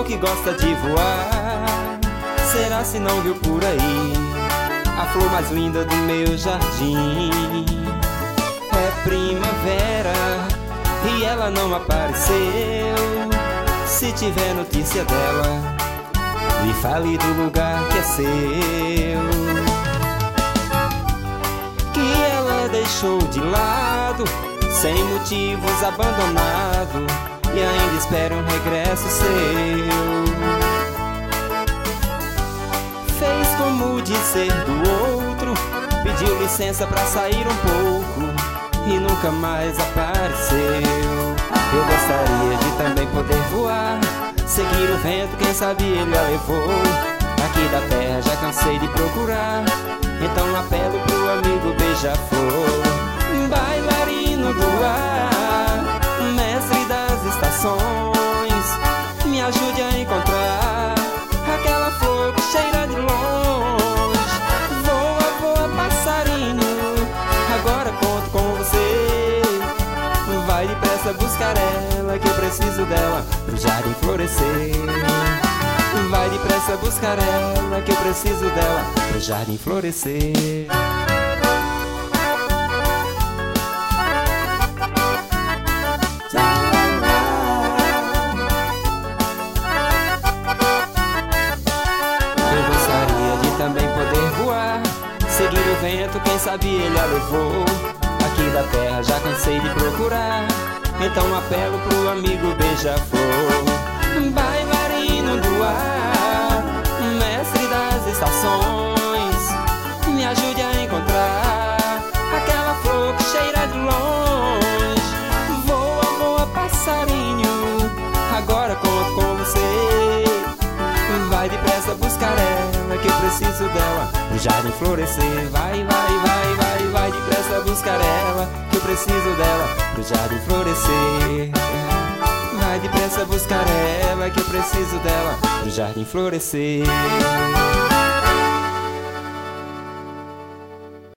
que gosta de voar. Será se não viu por aí a flor mais linda do meu jardim? É primavera e ela não apareceu. Se tiver notícia dela, me fale do lugar que é seu, que ela deixou de lado, sem motivos, abandonado, e ainda espera um regresso seu. Fez como dizer do outro, pediu licença pra sair um pouco e nunca mais apareceu. Eu gostaria de também poder voar, seguir o vento, quem sabe ele a levou. Aqui da terra já cansei de procurar, então apelo pro amigo beija-flor. Bailarino do ar, mestre das estações, me ajude a encontrar aquela flor que cheira de longe. Voa, voa, passarinho, agora conto com você. Vai depressa buscar ela, que eu preciso dela pro jardim florescer. Vai depressa buscar ela, que eu preciso dela pro jardim florescer. Eu gostaria de também poder voar, seguir o vento, quem sabe ele a levou. Aqui da terra já cansei de procurar, então apelo pro amigo beija-flor. Bailarino do ar, mestre das estações, me ajude a encontrar aquela flor que cheira de longe. Voa, voa, passarinho, agora conto com você. Vai depressa buscar ela, que eu preciso dela pro jardim florescer. Vai, vai, vai, vai, vai depressa buscar ela, que eu preciso dela pro jardim florescer. Vai depressa buscar ela, que eu preciso dela pro jardim florescer.